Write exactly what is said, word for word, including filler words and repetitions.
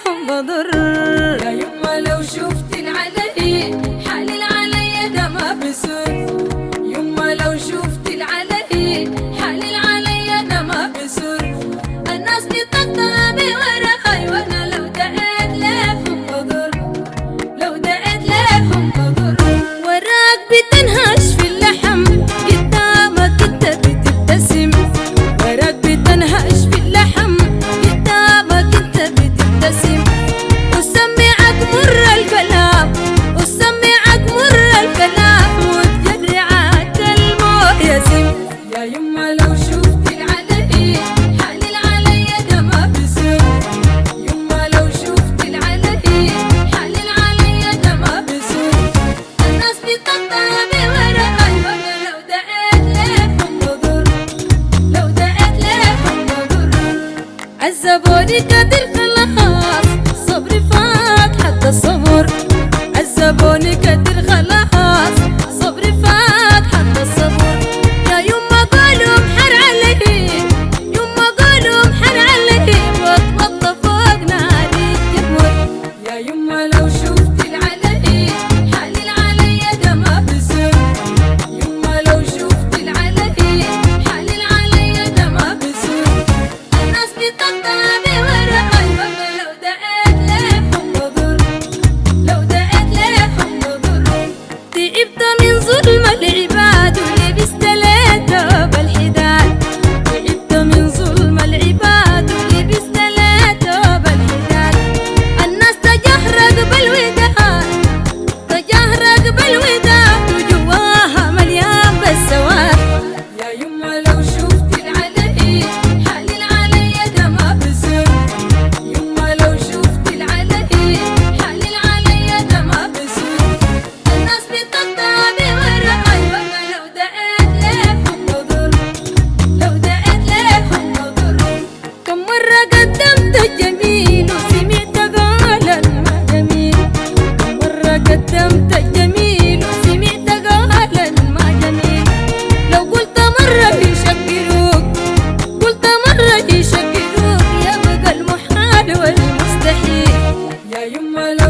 ليهم بضر. يا يما لو شفت العلي حال العلي ده ما بسر. يما لو شفت العلي حال العلي ده ما بسر. الناس بتقطع بورقي وانا لو دقيت ليهم بضر. لو دقيت ليهم بضر. وراك بتنهش في اللحم قدامك انت بتبتسم. وراك بتنهش في اللحم قدامك انت بتبتسم. وسمعك مر الكلام وسمعك مر الكلام وتجرعك الموت يسم. يا يما لو شفت العلي حال العلي ده ما بسر. يما لو شفت العلي حال العلي ده ما بسر. الناس بتقطع بورقي وانا لو دقيت ليهم بضر. لو دقيت ليهم بضر. عذبوني كتير خلاص صبري فات حتى الصبر. عذبوني كتير خلاص صبري فات حتى الصبر. يا يما قولوا محر علي يما قولوا محر علي واتوضى فوق ناري الجمر. يا يما لو شفت العلي حال العلي ده ما بسر. يما لو شفت العلي حال العلي ده ما بسر. الناس بتقطع بورقي وانا لو دقيت ليهم بضر. لو دقيت ليهم بضر. تعبت من ظلم العباد ولبست ليتها بالحداد. تعبت من ظلم العباد ولبست ليتها بالحداد. الناس تجهرق بالوداد تجهرق بالوداد وجواها مليان بالسواد. يا يما لو شفت العلي حال العلي ده ما بسر. يما لو شفت العلي حال العلي ده ما بسر. الناس بتقطع بورقي وانا لو دقيت ليهم بضر. لو دقيت ليهم بضر. كم مرة قدمت الجميل وسمعت قالا ما جميل. كم مرة قدمت الجميل وسمعت قالا ما جميل. لو قلت مرة يشكروك قلت مرة يشكروك يبقى المحال والمستحيل. يا يما